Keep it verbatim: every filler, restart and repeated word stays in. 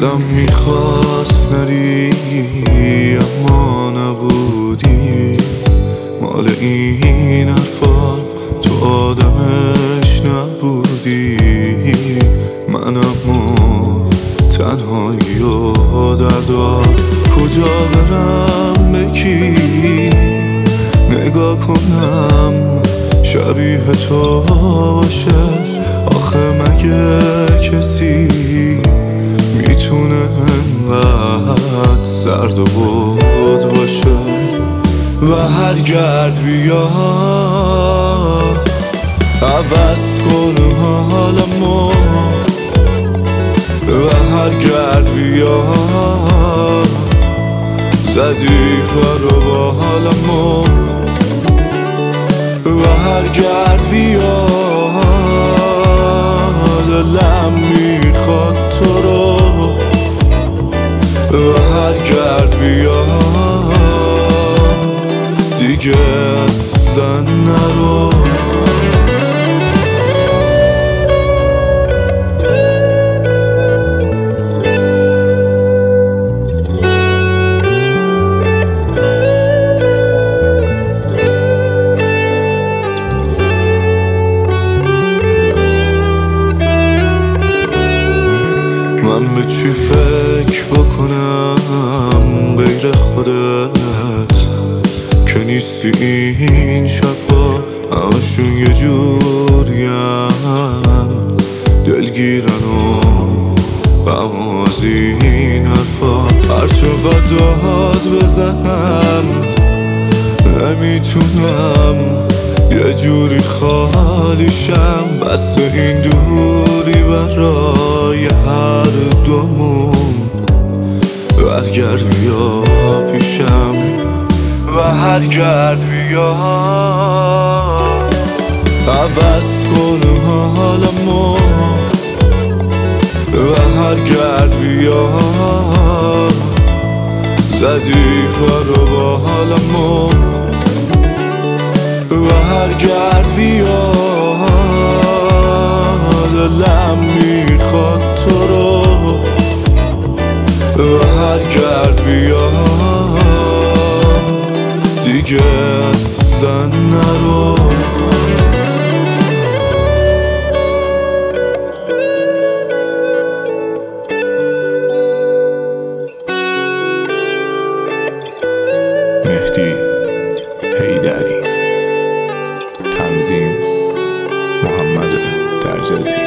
دلم میخواست نری اما نبودی، مال این حرفا تو آدمش نبودی. من اما تنهایی و دردا کجا برم بکی نگاه کنم شبیه تو باشه؟ آخه مگه کسی میتونه انقدر سرد و بود باشه؟ و هر گرد بیا عوض کن حالمو، و هر گرد بیا زدی فرو با حالمو، و هر گرد بیا دلم میخواد تو رو، و هر گرد بیا دیگه اصلا نرو. من به چی فکر بکنم غیر خودت که نیستی؟ این شبها همشون یه جوریم دلگیرن و غم از این حرفا. هرچقدر داد بزنم نمیتونم یه جوری خالیشم، بس این دوری برای هر دومون. برگرد بیا پیشم و هر گرد بیا عوض کن حالمو، و هر گرد بیا زدی فرو با حالمو، و هر گرد بیا دلم میخواد تو رو، و هر گرد بیا دیگه اصلا نرو. مهدی حیدری، تنظیم محمد درجزی.